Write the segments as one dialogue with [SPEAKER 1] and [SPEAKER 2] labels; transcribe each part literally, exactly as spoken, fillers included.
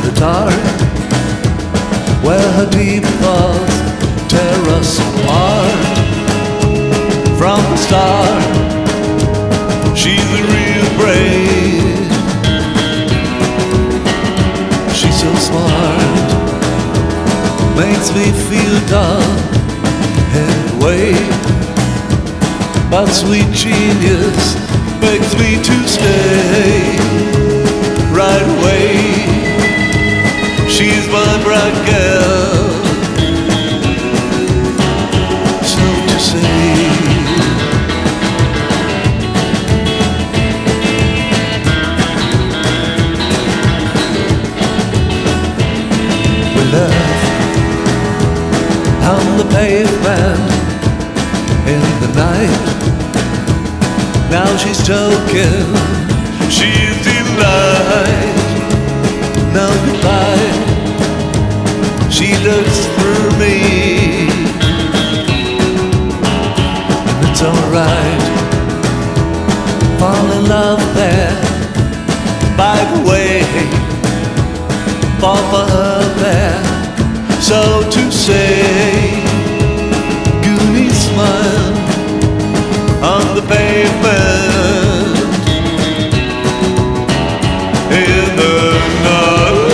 [SPEAKER 1] the dark, where her deep thoughts tear us apart. From the start, she's a real brave. She's so smart, makes me feel dull anyway. But sweet genius begs me to stay right away. She's my bright girl, so to say. We left on the pavement in the night. Now she's joking, she's delight. Now goodbye, she looks through me, and it's alright. Fall in love there, by the way. Fall for her there, so to say. Goonies smile on the pavement in the night.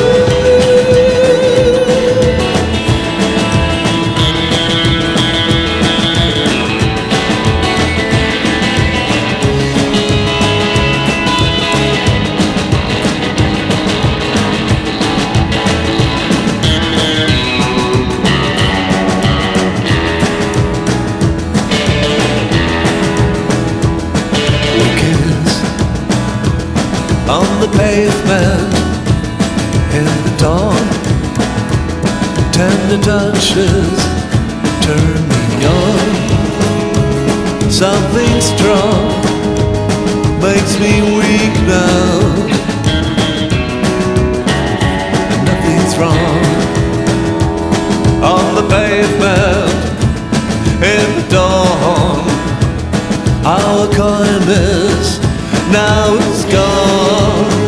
[SPEAKER 1] On the pavement in the dawn, tender touches turn me on. Something strong makes me weak now, and nothing's wrong. On the pavement in the dawn, our kindness now is gone.